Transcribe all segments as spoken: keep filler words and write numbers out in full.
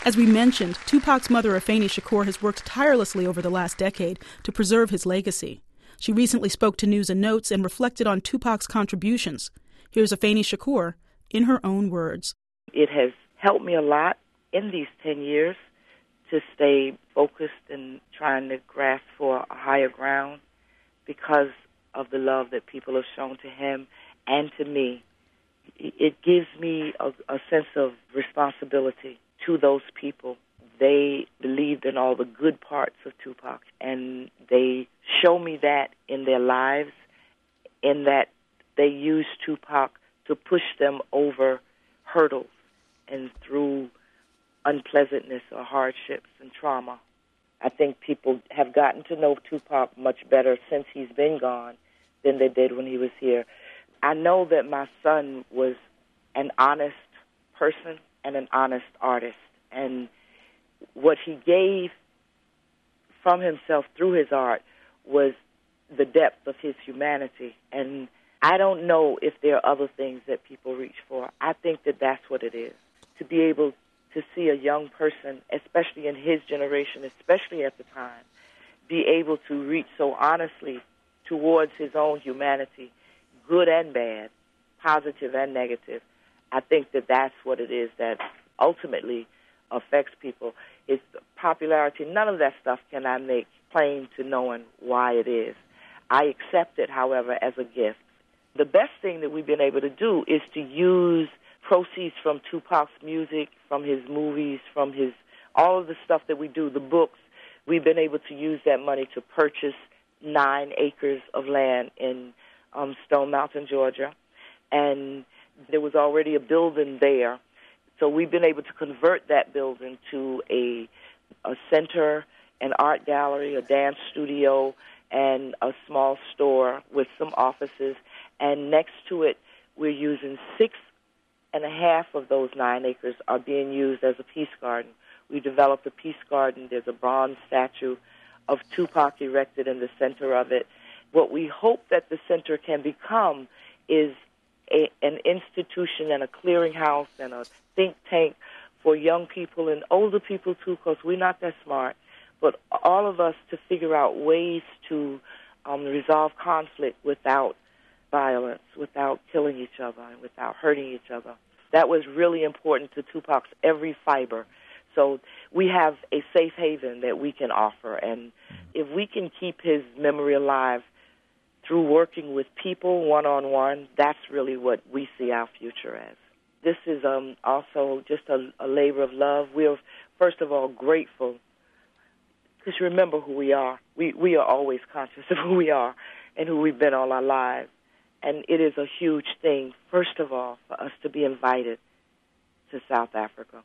As we mentioned, Tupac's mother, Afeni Shakur, has worked tirelessly over the last decade to preserve his legacy. She recently spoke to News and Notes and reflected on Tupac's contributions. Here's Afeni Shakur in her own words. It has helped me a lot in these ten years to stay focused and trying to grasp for a higher ground because of the love that people have shown to him and to me. It gives me a, a sense of responsibility to those people. They believed in all the good parts of Tupac, and they show me that in their lives, in that they used Tupac to push them over hurdles and through unpleasantness or hardships and trauma. I think people have gotten to know Tupac much better since he's been gone than they did when he was here. I know that my son was an honest person and an honest artist, and what he gave from himself through his art was the depth of his humanity. And I don't know if there are other things that people reach for. I think that that's what it is, to be able to see a young person, especially in his generation, especially at the time, be able to reach so honestly towards his own humanity, good and bad, positive and negative. I think that that's what it is that ultimately affects people. His popularity, none of that stuff can I make claim to knowing why it is. I accept it, however, as a gift. The best thing that we've been able to do is to use proceeds from Tupac's music, from his movies, from his all of the stuff that we do, the books. We've been able to use that money to purchase nine acres of land in um, Stone Mountain, Georgia, and there was already a building there. So we've been able to convert that building to a a center, an art gallery, a dance studio, and a small store with some offices. And next to it, we're using six and a half of those nine acres are being used as a peace garden. We developed a peace garden. There's a bronze statue of Tupac erected in the center of it. What we hope that the center can become is a, an institution and a clearinghouse and a think tank for young people and older people, too, because we're not that smart, but all of us to figure out ways to um, resolve conflict without violence, without killing each other, and without hurting each other. That was really important to Tupac's every fiber. So we have a safe haven that we can offer, and if we can keep his memory alive through working with people one-on-one, that's really what we see our future as. This is um, also just a, a labor of love. We're, first of all, grateful, because remember who we are. We, we are always conscious of who we are and who we've been all our lives. And it is a huge thing, first of all, for us to be invited to South Africa.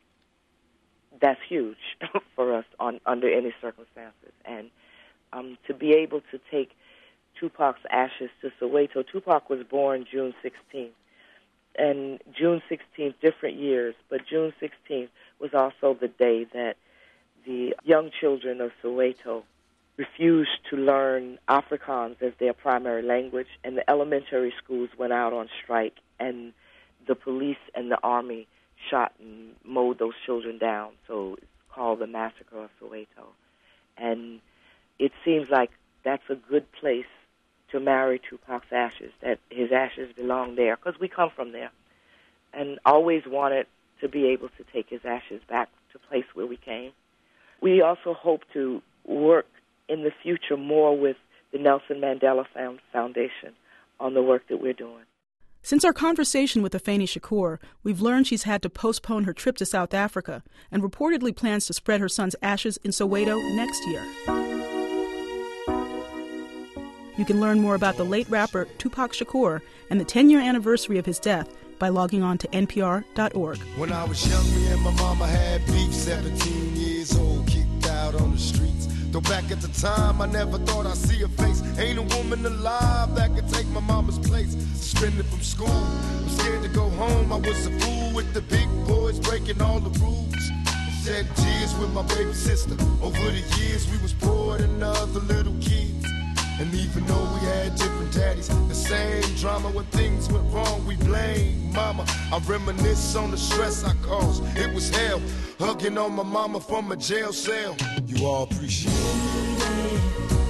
That's huge for us on, under any circumstances. And um, to be able to take Tupac's ashes to Soweto. Tupac was born June sixteenth. And June sixteenth, different years, but June sixteenth was also the day that the young children of Soweto refused to learn Afrikaans as their primary language, and the elementary schools went out on strike, and the police and the army shot and mowed those children down. So it's called the Massacre of Soweto. And it seems like that's a good place to marry Tupac's ashes, that his ashes belong there, because we come from there, and always wanted to be able to take his ashes back to the place where we came. We also hope to work in the future more with the Nelson Mandela Foundation on the work that we're doing. Since our conversation with Afeni Shakur, we've learned she's had to postpone her trip to South Africa and reportedly plans to spread her son's ashes in Soweto next year. You can learn more about the late rapper Tupac Shakur and the ten-year anniversary of his death by logging on to N P R dot org. When I was young, me and my mama had beef, seventeen years old, kicked out on the streets. Though back at the time, I never thought I'd see her face. Ain't a woman alive that could take my mama's place. Suspended from school, I'm scared to go home. I was a fool with the big boys breaking all the rules. Shed tears with my baby sister. Over the years, we was poor than other little kids. And even though we had different daddies, the same drama when things went wrong, we blame mama. I reminisce on the stress I caused. It was hell, hugging on my mama from a jail cell. You all appreciate it.